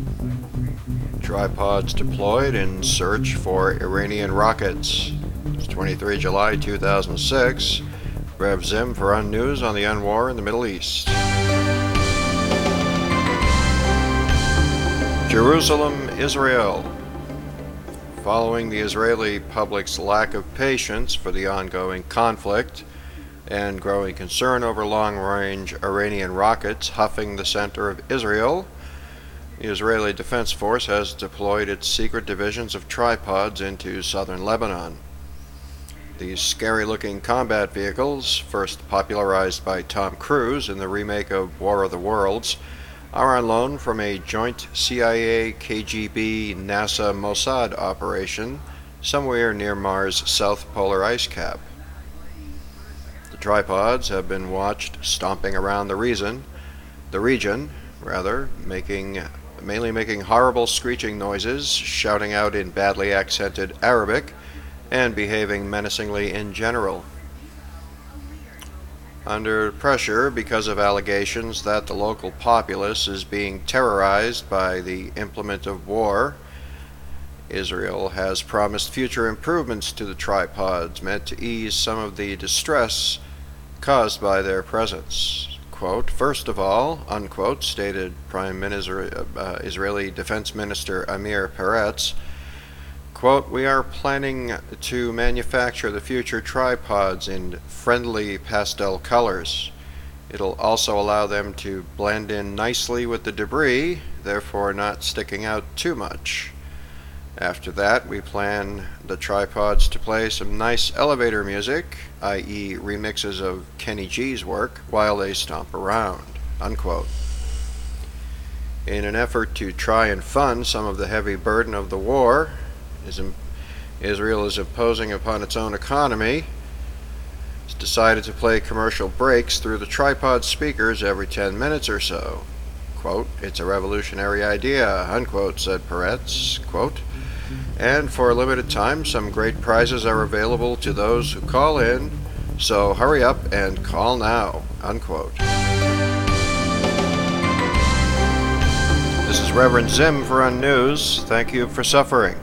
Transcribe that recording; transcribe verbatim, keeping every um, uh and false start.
Tripods deployed in search for Iranian rockets. It's the twenty-third of July two thousand six. Rev Zim for UnNews on the UnWar in the Middle East. Jerusalem, Israel. Following the Israeli public's lack of patience for the ongoing conflict and growing concern over long-range Iranian rockets huffing the center of Israel, the Israeli Defense Force has deployed its secret divisions of tripods into southern Lebanon. These scary-looking combat vehicles, first popularized by Tom Cruise in the remake of War of the Worlds, are on loan from a joint C I A, K G B, NASA, Mossad operation somewhere near Mars' south polar ice cap. The tripods have been watched stomping around the region, the region, rather, making mainly making horrible screeching noises, shouting out in badly accented Arabic, and behaving menacingly in general. Under pressure because of allegations that the local populace is being terrorized by the implement of war, Israel has promised future improvements to the tripods meant to ease some of the distress caused by their presence. Quote, "First of all," unquote, stated Prime Minister, uh, Israeli Defense Minister Amir Peretz, quote, "We are planning to manufacture the future tripods in friendly pastel colors. It'll also allow them to blend in nicely with the debris, therefore not sticking out too much. After that, we plan the tripods to play some nice elevator music, that is remixes of Kenny G's work, while they stomp around," unquote. In an effort to try and fund some of the heavy burden of the war Israel is imposing upon its own economy, it's decided to play commercial breaks through the tripod speakers every ten minutes or so. Quote, "It's a revolutionary idea," unquote, said Peretz, quote, "and for a limited time some great prizes are available to those who call in, so hurry up and call now," unquote. This is Reverend Zim for UnNews. Thank you for suffering.